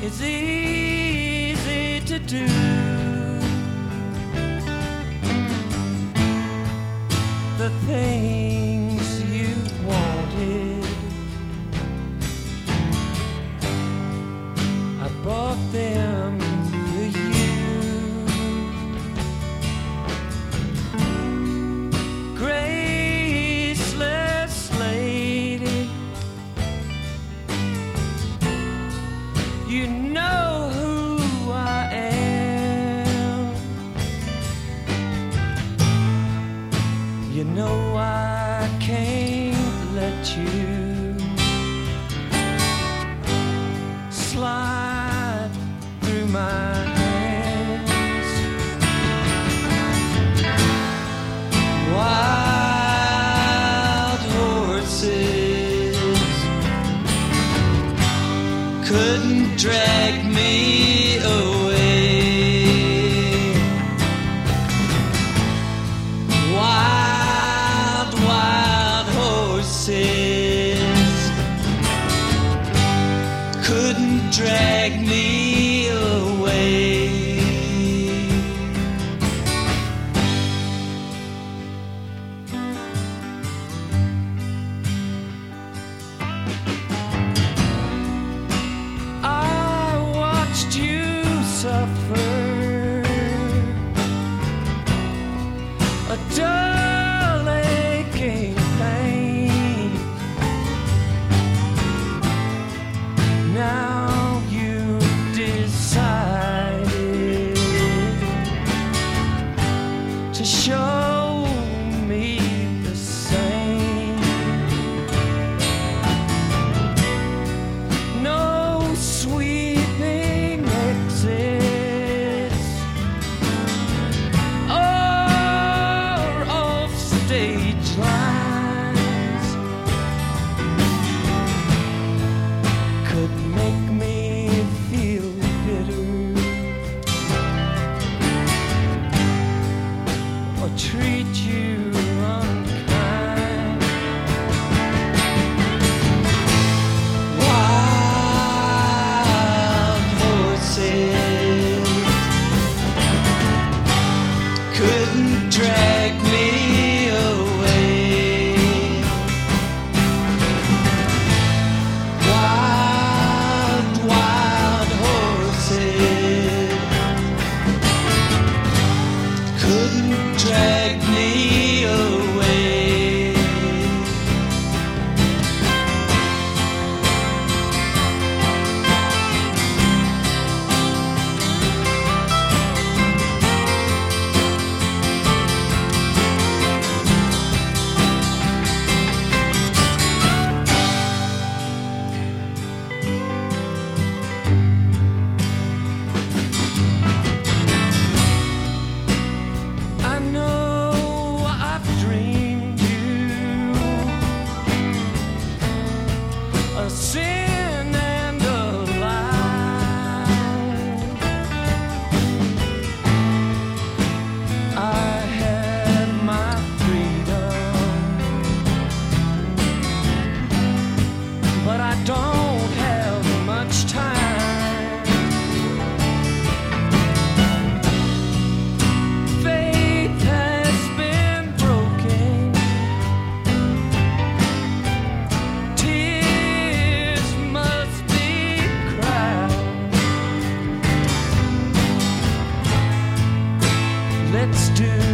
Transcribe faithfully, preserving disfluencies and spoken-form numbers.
is easy to do. The things you wanted, I bought them for you. Graceless lady, you know who I am. You know I can't let you slide through my hands. Wild horses couldn't drag me away. Wild, wild horses couldn't drag me away. I watched you suffer a dull aching pain. Now you decided to show me the same. No sweeping exits or off stage lines could make me feel bitter or treat you unkind. Wild horses couldn't drag me away. Wild, wild horses couldn't drag me away. I know I've dreamed you a sin and a lie. I had my freedom, but I don't have much time. Faith has been broken. Tears must be cried. Let's do